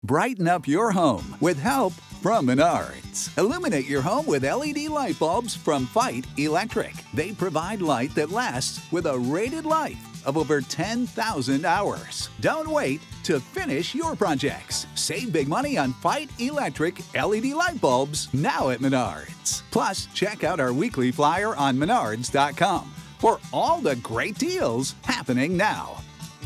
Brighten up your home with help from Menards. Illuminate your home with LED light bulbs from Fight Electric. They provide light that lasts with a rated life of over 10,000 hours. Don't wait to finish your projects. Save big money on Fight Electric LED light bulbs now at Menards. Plus, check out our weekly flyer on menards.com for all the great deals happening now.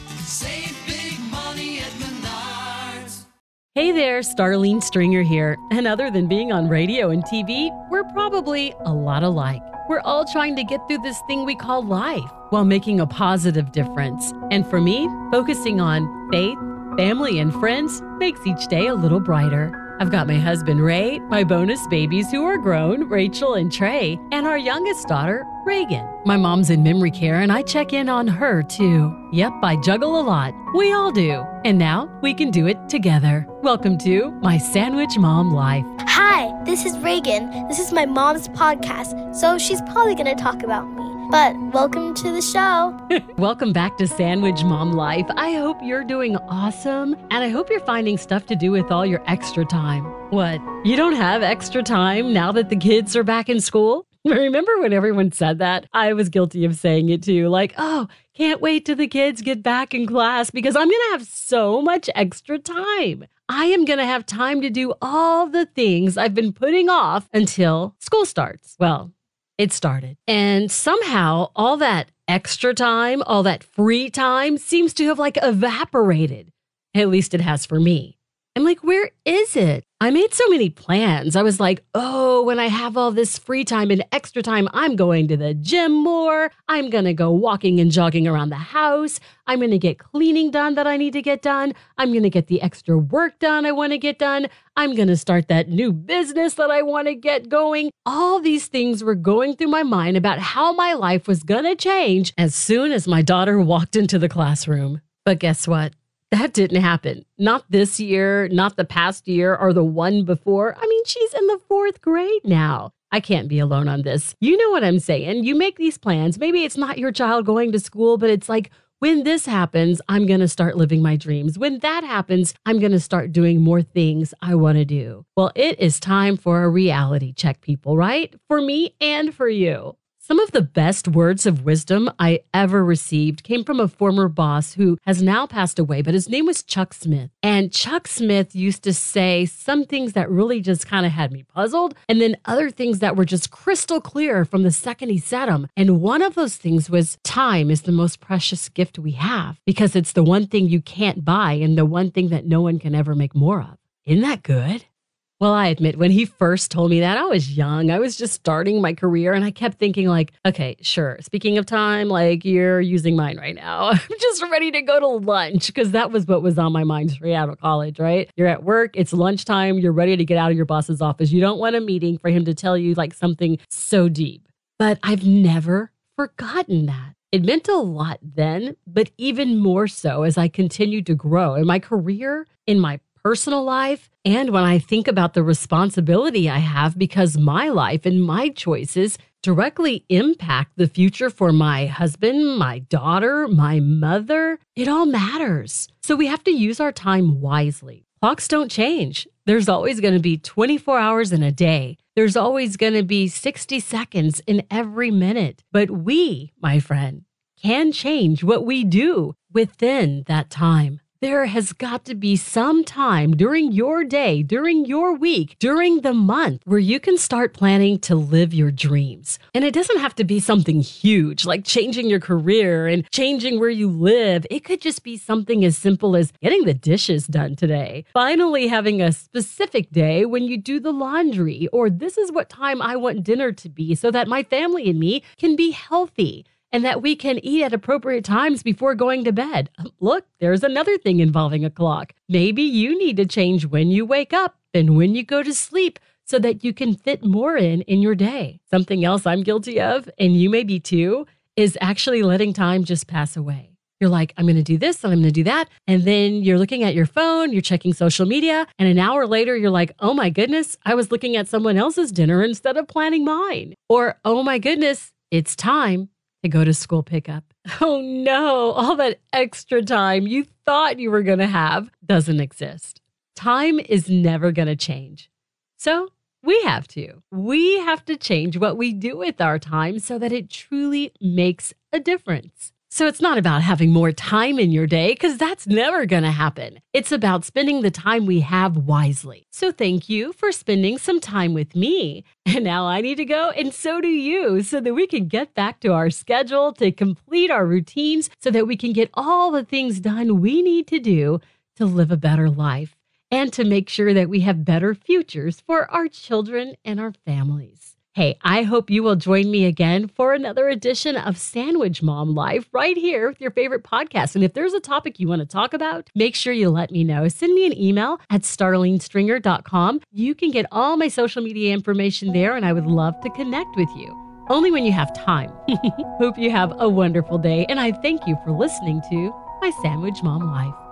Save big money at Menards. Hey there, Starlene Stringer here. And other than being on radio and TV, we're probably a lot alike. We're all trying to get through this thing we call life while making a positive difference. And for me, focusing on faith, family, and friends makes each day a little brighter. I've got my husband, Ray, my bonus babies who are grown, Rachel and Trey, and our youngest daughter, Reagan. My mom's in memory care, and I check in on her, too. Yep, I juggle a lot. We all do. And now we can do it together. Welcome to My Sandwich Mom Life. Hi, this is Reagan. This is my mom's podcast, so she's probably going to talk about me. But welcome to the show. Welcome back to Sandwich Mom Life. I hope you're doing awesome, and I hope you're finding stuff to do with all your extra time. What? You don't have extra time now that the kids are back in school? Remember when everyone said that? I was guilty of saying it too. Like, oh, can't wait till the kids get back in class because I'm going to have so much extra time. I am going to have time to do all the things I've been putting off until school starts. Well, it started. And somehow all that extra time, all that free time seems to have evaporated. At least it has for me. I'm like, where is it? I made so many plans. I was like, oh, when I have all this free time and extra time, I'm going to the gym more. I'm going to go walking and jogging around the house. I'm going to get cleaning done that I need to get done. I'm going to get the extra work done I want to get done. I'm going to start that new business that I want to get going. All these things were going through my mind about how my life was going to change as soon as my daughter walked into the classroom. But guess what? That didn't happen. Not this year, not the past year, or the one before. I mean, she's in the 4th grade now. I can't be alone on this. You know what I'm saying? You make these plans. Maybe it's not your child going to school, but it's like, when this happens, I'm going to start living my dreams. When that happens, I'm going to start doing more things I want to do. Well, it is time for a reality check, people, right? For me and for you. Some of the best words of wisdom I ever received came from a former boss who has now passed away, but his name was Chuck Smith. And Chuck Smith used to say some things that really just kind of had me puzzled, and then other things that were just crystal clear from the second he said them. And one of those things was time is the most precious gift we have because it's the one thing you can't buy and the one thing that no one can ever make more of. Isn't that good? Well, I admit, when he first told me that, I was young. I was just starting my career, and I kept thinking okay, sure. Speaking of time, you're using mine right now. I'm just ready to go to lunch because that was what was on my mind straight out of college, right? You're at work, it's lunchtime, you're ready to get out of your boss's office. You don't want a meeting for him to tell you something so deep. But I've never forgotten that. It meant a lot then, but even more so as I continued to grow in my career, in my personal life, and when I think about the responsibility I have because my life and my choices directly impact the future for my husband, my daughter, my mother, it all matters. So we have to use our time wisely. Clocks don't change. There's always going to be 24 hours in a day. There's always going to be 60 seconds in every minute. But we, my friend, can change what we do within that time. There has got to be some time during your day, during your week, during the month where you can start planning to live your dreams. And it doesn't have to be something huge like changing your career and changing where you live. It could just be something as simple as getting the dishes done today. Finally having a specific day when you do the laundry, or this is what time I want dinner to be so that my family and me can be healthy. And that we can eat at appropriate times before going to bed. Look, there's another thing involving a clock. Maybe you need to change when you wake up and when you go to sleep so that you can fit more in your day. Something else I'm guilty of, and you may be too, is actually letting time just pass away. You're like, I'm going to do this and I'm going to do that. And then you're looking at your phone, you're checking social media. And an hour later, you're like, oh my goodness, I was looking at someone else's dinner instead of planning mine. Or, oh my goodness, it's time to go to school pickup. Oh no, all that extra time you thought you were going to have doesn't exist. Time is never going to change. So we have to. We have to change what we do with our time so that it truly makes a difference. So it's not about having more time in your day, because that's never going to happen. It's about spending the time we have wisely. So thank you for spending some time with me. And now I need to go, and so do you, so that we can get back to our schedule to complete our routines so that we can get all the things done we need to do to live a better life and to make sure that we have better futures for our children and our families. Hey, I hope you will join me again for another edition of Sandwich Mom Life right here with your favorite podcast. And if there's a topic you want to talk about, make sure you let me know. Send me an email at starlingstringer.com. You can get all my social media information there, and I would love to connect with you. Only when you have time. Hope you have a wonderful day, and I thank you for listening to my Sandwich Mom Life.